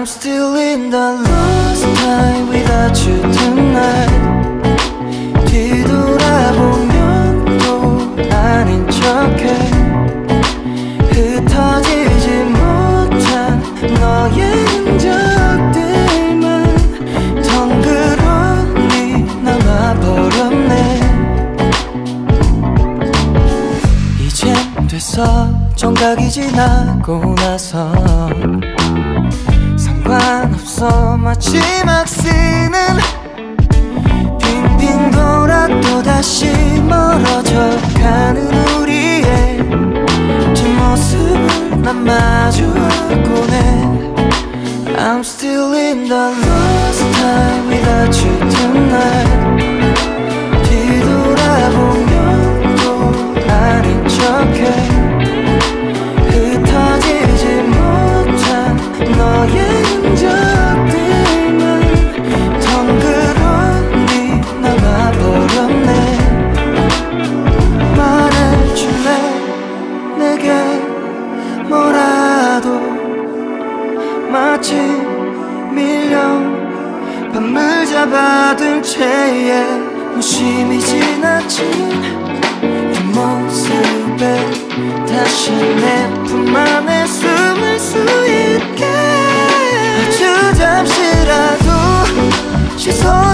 I'm still in the lost time without you tonight. 뒤돌아보면 또 아닌 척해. 흩어지지 못한 너의 흔적들만 덩그러니 남아버렸네. 이젠 됐어. 정각이 지나고 나서 상관없어. 마지막 쓰는 빙빙 돌아 또다시 멀어져 가는 우리의 뒷모습을 난 마주하곤 해. I'm still in the lost time without you tonight. 뒤돌아보면 또 아닌 척해. 흩어지지 못한 너의 흔적들만 덩그러니 남아버렸네. 말해줄래 내게 뭐라도. 마치 밀려 밤을 잡아둔 채에 무심히 지나친 뒷모습에 다시 내 품 안에 숨을 수 있게 아주 잠시라도 시선